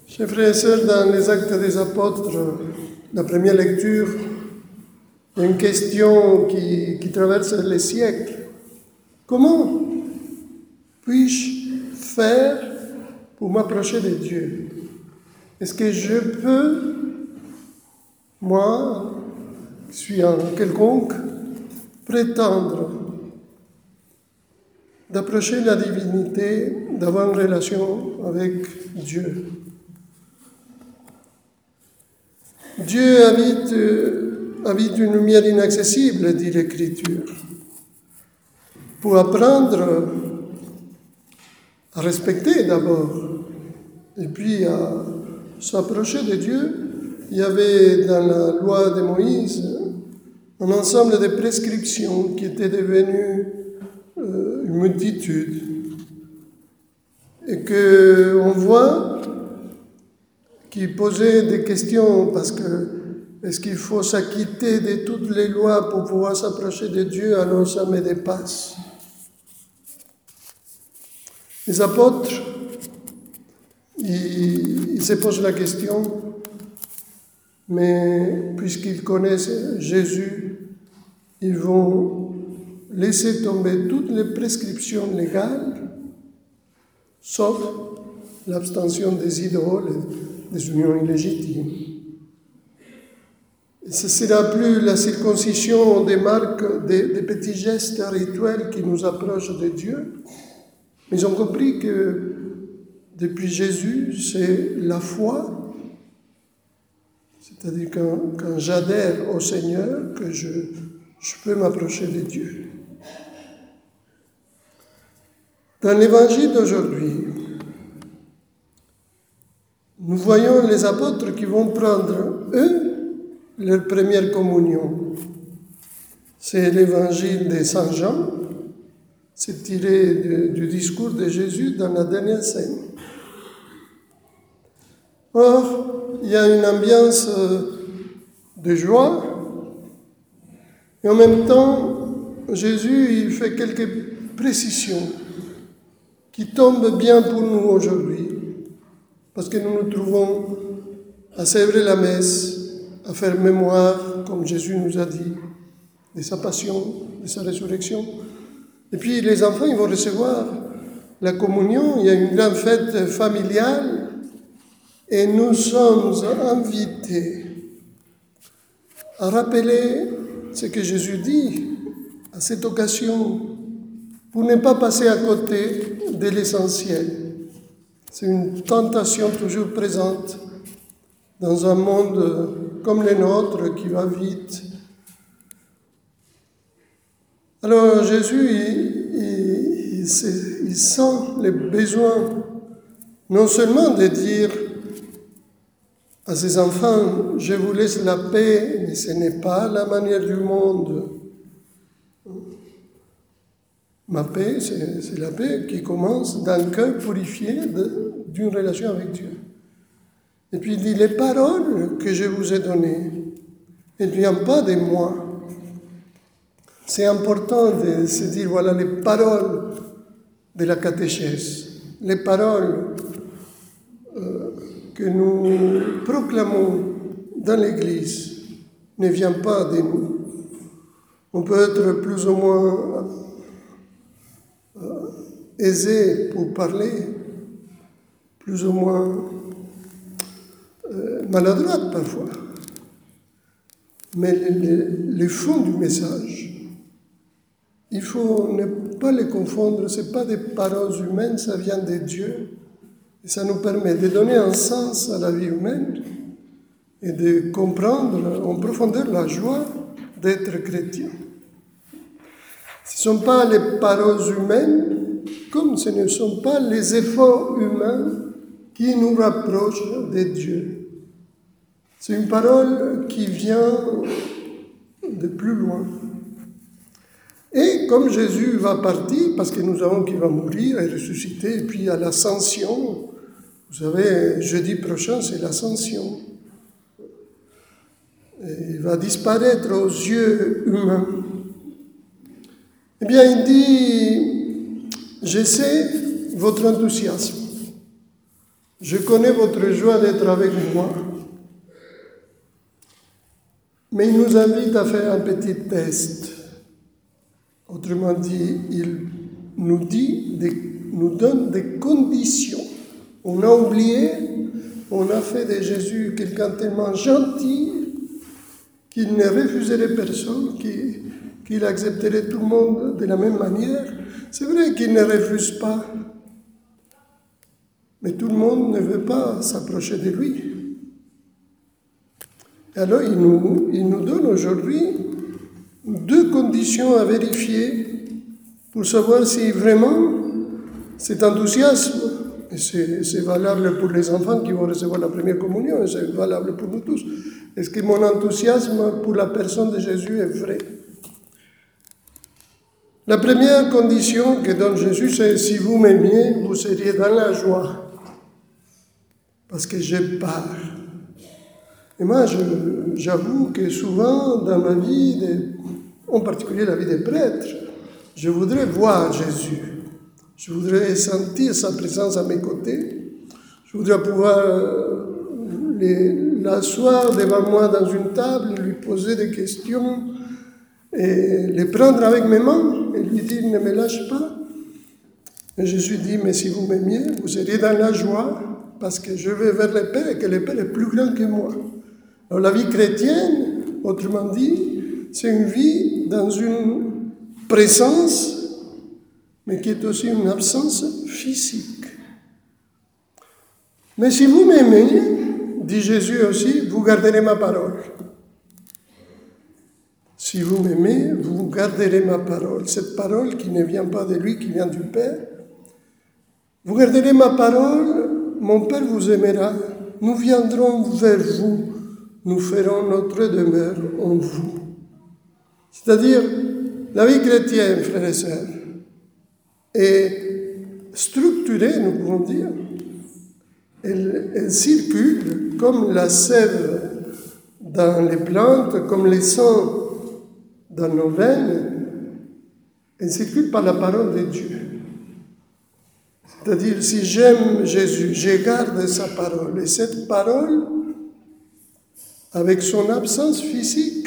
Chers frères et sœurs, dans les Actes des Apôtres, la première lecture, il y a une question qui traverse les siècles. Comment puis-je faire pour m'approcher de Dieu? Est-ce que je peux, moi, qui suis un quelconque, prétendre d'approcher la divinité, d'avoir une relation avec Dieu? Dieu habite une lumière inaccessible, dit l'Écriture. Pour apprendre à respecter d'abord, et puis à s'approcher de Dieu, il y avait dans la loi de Moïse un ensemble de prescriptions qui étaient devenues une multitude. Et qu'on voit qui posait des questions parce que est-ce qu'il faut s'acquitter de toutes les lois pour pouvoir s'approcher de Dieu? Alors ça me dépasse. Les apôtres, ils se posent la question, mais puisqu'ils connaissent Jésus, ils vont laisser tomber toutes les prescriptions légales, sauf l'abstention des idoles, des unions illégitimes. Ce ne sera plus la circoncision des marques, des petits gestes rituels qui nous approchent de Dieu, mais ils ont compris que depuis Jésus, c'est la foi, c'est-à-dire quand j'adhère au Seigneur, que je peux m'approcher de Dieu. Dans l'Évangile d'aujourd'hui, nous voyons les apôtres qui vont prendre, eux, leur première communion. C'est l'Évangile de Saint Jean, c'est tiré du discours de Jésus dans la dernière scène. Or, il y a une ambiance de joie, et en même temps, Jésus il fait quelques précisions qui tombent bien pour nous aujourd'hui. Parce que nous nous trouvons à célébrer la messe, à faire mémoire, comme Jésus nous a dit, de sa passion, de sa résurrection. Et puis les enfants, ils vont recevoir la communion, il y a une grande fête familiale, et nous sommes invités à rappeler ce que Jésus dit à cette occasion, pour ne pas passer à côté de l'essentiel. C'est une tentation toujours présente dans un monde comme le nôtre qui va vite. Alors Jésus, il sent le besoin non seulement de dire à ses enfants, je vous laisse la paix, mais ce n'est pas la manière du monde. Ma paix, c'est la paix qui commence d'un cœur purifié d'une relation avec Dieu. Et puis il dit, les paroles que je vous ai données, elles ne viennent pas de moi. C'est important de se dire, voilà les paroles de la catéchèse, les paroles que nous proclamons dans l'Église ne viennent pas de nous. On peut être plus ou moins aisé pour parler, plus ou moins maladroite parfois. Mais le fond du message, il faut ne pas les confondre, ce n'est pas des paroles humaines, ça vient de Dieu. Et ça nous permet de donner un sens à la vie humaine et de comprendre en profondeur la joie d'être chrétien. Ce ne sont pas les paroles humaines, comme ce ne sont pas les efforts humains qui nous rapprochent de Dieu. C'est une parole qui vient de plus loin. Et comme Jésus va partir, parce que nous savons qu'il va mourir et ressusciter, et puis à l'ascension, vous savez, jeudi prochain, c'est l'ascension. Et il va disparaître aux yeux humains. Eh bien, il dit, je sais votre enthousiasme. Je connais votre joie d'être avec moi, mais il nous invite à faire un petit test. Autrement dit, il nous donne des conditions. On a oublié, on a fait de Jésus quelqu'un tellement gentil qu'il ne refuserait personne, qu'il accepterait tout le monde de la même manière. C'est vrai qu'il ne refuse pas, mais tout le monde ne veut pas s'approcher de lui. Alors il nous donne aujourd'hui 2 conditions à vérifier pour savoir si vraiment cet enthousiasme, et c'est valable pour les enfants qui vont recevoir la première communion, et c'est valable pour nous tous, est-ce que mon enthousiasme pour la personne de Jésus est vrai? La première condition que donne Jésus, c'est si vous m'aimiez, vous seriez dans la joie, parce que j'ai peur. Et moi, j'avoue que souvent dans ma vie, en particulier la vie des prêtres, je voudrais voir Jésus. Je voudrais sentir sa présence à mes côtés. Je voudrais pouvoir l'asseoir devant moi dans une table, lui poser des questions, et les prendre avec mes mains et lui dire « ne me lâche pas ». Et Jésus dit « mais si vous m'aimiez, vous seriez dans la joie parce que je vais vers le Père et que le Père est plus grand que moi ». Alors la vie chrétienne, autrement dit, c'est une vie dans une présence, mais qui est aussi une absence physique. Mais si vous m'aimez, dit Jésus aussi, vous garderez ma parole. Si vous m'aimez, vous garderez ma parole. Cette parole qui ne vient pas de lui, qui vient du Père. Vous garderez ma parole, mon Père vous aimera. Nous viendrons vers vous. Nous ferons notre demeure en vous. C'est-à-dire, la vie chrétienne, frères et sœurs, est structurée, nous pouvons dire. Elle circule comme la sève dans les plantes, comme les sang dans nos veines. Elle circule par la parole de Dieu. C'est-à-dire, si j'aime Jésus, je garde sa parole. Et cette parole, avec son absence physique,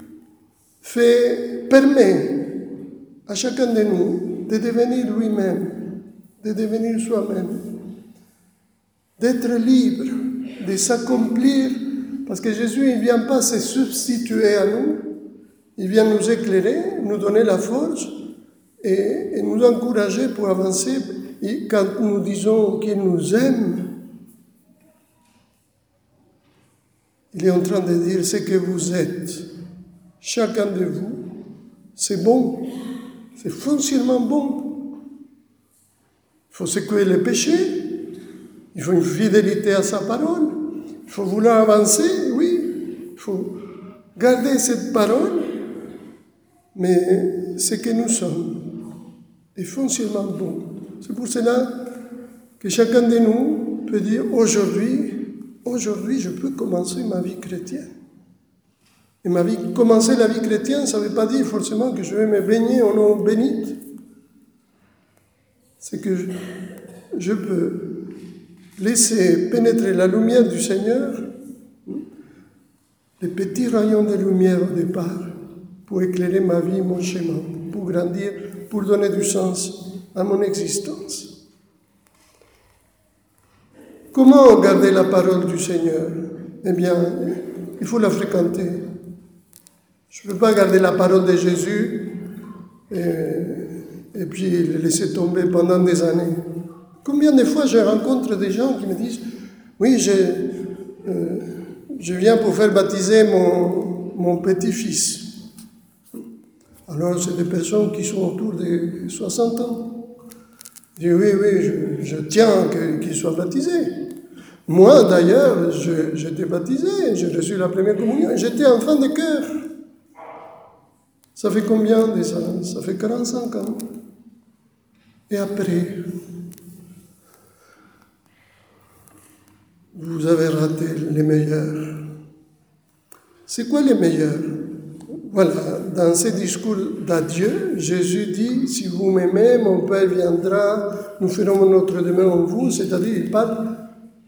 permet à chacun de nous de devenir lui-même, de devenir soi-même, d'être libre, de s'accomplir, parce que Jésus ne vient pas se substituer à nous, il vient nous éclairer, nous donner la force et nous encourager pour avancer. Et quand nous disons qu'il nous aime, il est en train de dire ce que vous êtes. Chacun de vous, c'est bon, c'est foncièrement bon. Il faut secouer les péchés, il faut une fidélité à sa parole, il faut vouloir avancer, oui, il faut garder cette parole, mais ce que nous sommes est foncièrement bon. C'est pour cela que chacun de nous peut dire aujourd'hui, je peux commencer ma vie chrétienne. Et commencer la vie chrétienne, ça ne veut pas dire forcément que je vais me baigner en eau bénite. C'est que je peux laisser pénétrer la lumière du Seigneur, les petits rayons de lumière au départ, pour éclairer ma vie, mon chemin, pour grandir, pour donner du sens à mon existence. Comment garder la parole du Seigneur? Eh bien, il faut la fréquenter. Je ne peux pas garder la parole de Jésus et puis le laisser tomber pendant des années. Combien de fois je rencontre des gens qui me disent « Oui, je viens pour faire baptiser mon petit-fils. » Alors, c'est des personnes qui sont autour de 60 ans. Je dis « Oui, je tiens qu'il soit baptisé. » Moi, d'ailleurs, j'étais baptisé, j'ai reçu la première communion, j'étais enfant de cœur. Ça fait combien de ça? Ça fait 45 ans. Et après, vous avez raté les meilleurs. C'est quoi les meilleurs? Voilà, dans ce discours d'adieu, Jésus dit, si vous m'aimez, mon Père viendra, nous ferons notre demeure en vous, c'est-à-dire il parle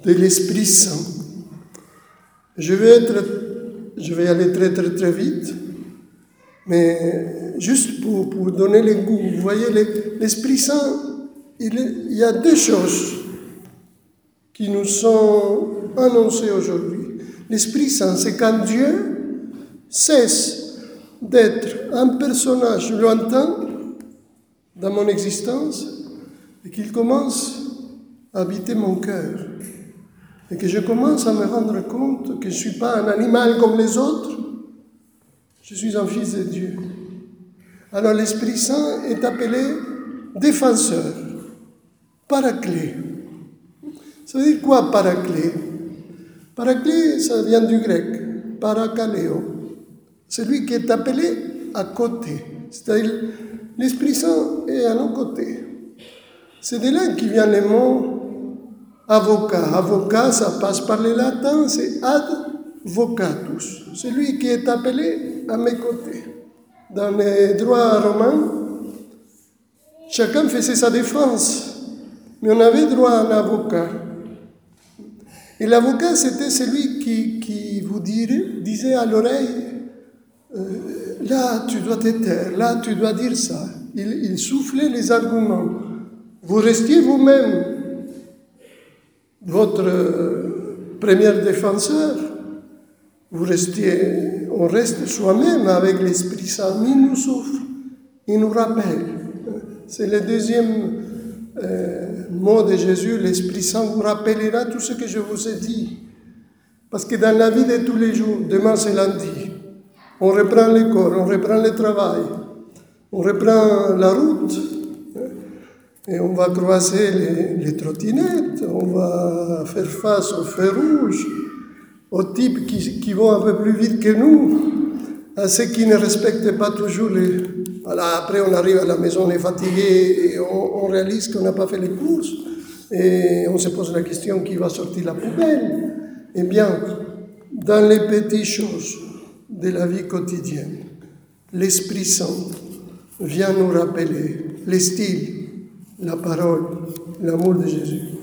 de l'Esprit Saint. Je vais aller très très très vite, mais juste pour donner les goûts. Vous voyez, l'Esprit Saint, il y a deux choses qui nous sont annoncées aujourd'hui. L'Esprit Saint, c'est quand Dieu cesse d'être un personnage lointain dans mon existence et qu'il commence à habiter mon cœur. Et que je commence à me rendre compte que je ne suis pas un animal comme les autres, je suis un fils de Dieu. Alors l'Esprit Saint est appelé défenseur, paraclet. Ça veut dire quoi, paraclet? Paraclet, ça vient du grec, parakaleo. Celui qui est appelé à côté. C'est-à-dire, l'Esprit Saint est à nos côtés. C'est de là qui vient le mot avocat. Avocat, ça passe par le latin, c'est advocatus. Celui qui est appelé à mes côtés. Dans les droits romains, chacun faisait sa défense, mais on avait droit à un avocat. Et l'avocat, c'était celui qui vous disait à l'oreille, là, tu dois te taire, là, tu dois dire ça. Il soufflait les arguments. Vous restiez vous-même votre premier défenseur, on reste soi-même avec l'Esprit Saint. Il nous souffle, il nous rappelle. C'est le deuxième mot de Jésus, l'Esprit Saint vous rappellera tout ce que je vous ai dit. Parce que dans la vie de tous les jours, demain c'est lundi, on reprend l'école, on reprend le travail, on reprend la route, et on va croiser les trottinettes, on va faire face aux feux rouges, aux types qui vont un peu plus vite que nous, à ceux qui ne respectent pas toujours les... Voilà, après on arrive à la maison, on est fatigué, et on réalise qu'on n'a pas fait les courses, et on se pose la question qui va sortir la poubelle. Eh bien, dans les petites choses de la vie quotidienne, l'Esprit Saint vient nous rappeler les styles, la parole, l'amour de Jésus.